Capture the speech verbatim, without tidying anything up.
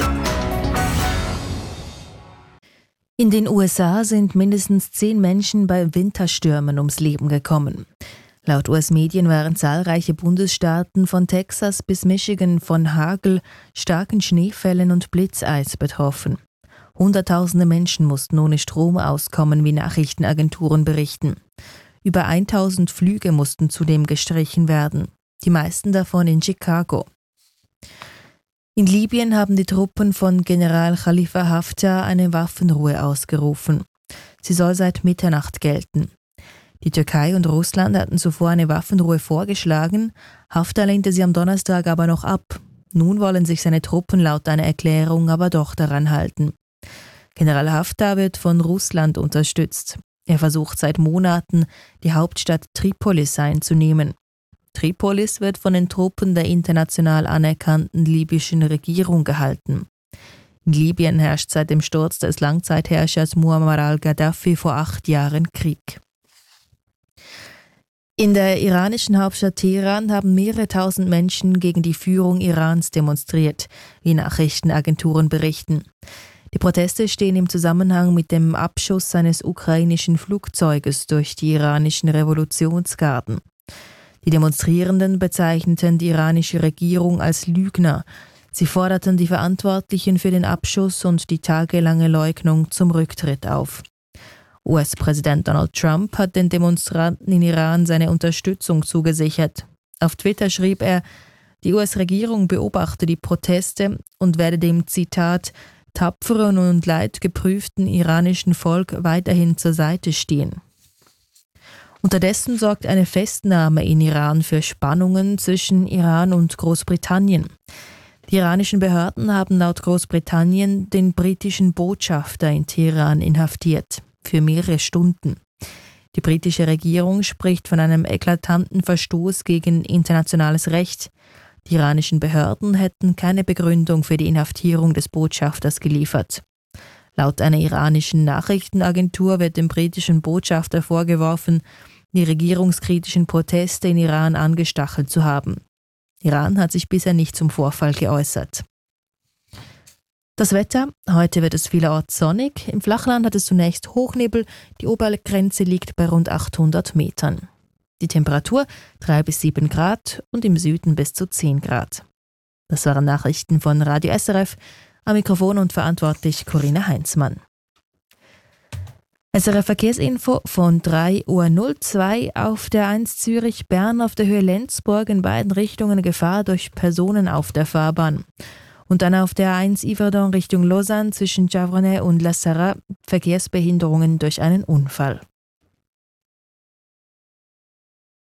In den U S A sind mindestens zehn Menschen bei Winterstürmen ums Leben gekommen. Laut U S-Medien waren zahlreiche Bundesstaaten von Texas bis Michigan von Hagel, starken Schneefällen und Blitzeis betroffen. Hunderttausende Menschen mussten ohne Strom auskommen, wie Nachrichtenagenturen berichten. Über tausend Flüge mussten zudem gestrichen werden, die meisten davon in Chicago. In Libyen haben die Truppen von General Khalifa Haftar eine Waffenruhe ausgerufen. Sie soll seit Mitternacht gelten. Die Türkei und Russland hatten zuvor eine Waffenruhe vorgeschlagen, Haftar lehnte sie am Donnerstag aber noch ab. Nun wollen sich seine Truppen laut einer Erklärung aber doch daran halten. General Haftar wird von Russland unterstützt. Er versucht seit Monaten, die Hauptstadt Tripolis einzunehmen. Tripolis wird von den Truppen der international anerkannten libyschen Regierung gehalten. In Libyen herrscht seit dem Sturz des Langzeitherrschers Muammar al-Gaddafi vor acht Jahren Krieg. In der iranischen Hauptstadt Teheran haben mehrere tausend Menschen gegen die Führung Irans demonstriert, wie Nachrichtenagenturen berichten. Die Proteste stehen im Zusammenhang mit dem Abschuss eines ukrainischen Flugzeuges durch die iranischen Revolutionsgarden. Die Demonstrierenden bezeichneten die iranische Regierung als Lügner. Sie forderten die Verantwortlichen für den Abschuss und die tagelange Leugnung zum Rücktritt auf. U S-Präsident Donald Trump hat den Demonstranten in Iran seine Unterstützung zugesichert. Auf Twitter schrieb er, die U S-Regierung beobachte die Proteste und werde dem, Zitat, tapferen und leidgeprüften iranischen Volk weiterhin zur Seite stehen. Unterdessen sorgt eine Festnahme in Iran für Spannungen zwischen Iran und Großbritannien. Die iranischen Behörden haben laut Großbritannien den britischen Botschafter in Teheran inhaftiert, für mehrere Stunden. Die britische Regierung spricht von einem eklatanten Verstoß gegen internationales Recht. Die iranischen Behörden hätten keine Begründung für die Inhaftierung des Botschafters geliefert. Laut einer iranischen Nachrichtenagentur wird dem britischen Botschafter vorgeworfen, die regierungskritischen Proteste in Iran angestachelt zu haben. Iran hat sich bisher nicht zum Vorfall geäußert. Das Wetter: Heute wird es vielerorts sonnig. Im Flachland hat es zunächst Hochnebel. Die Obergrenze liegt bei rund achthundert Metern. Die Temperatur drei bis sieben Grad und im Süden bis zu zehn Grad. Das waren Nachrichten von Radio S R F. Am Mikrofon und verantwortlich Corinna Heinzmann. S R F Verkehrsinfo von drei Uhr null zwei auf der eins Zürich-Bern auf der Höhe Lenzburg in beiden Richtungen Gefahr durch Personen auf der Fahrbahn. Und dann auf der eins Yverdon Richtung Lausanne zwischen Javronais und La Sarraz Verkehrsbehinderungen durch einen Unfall.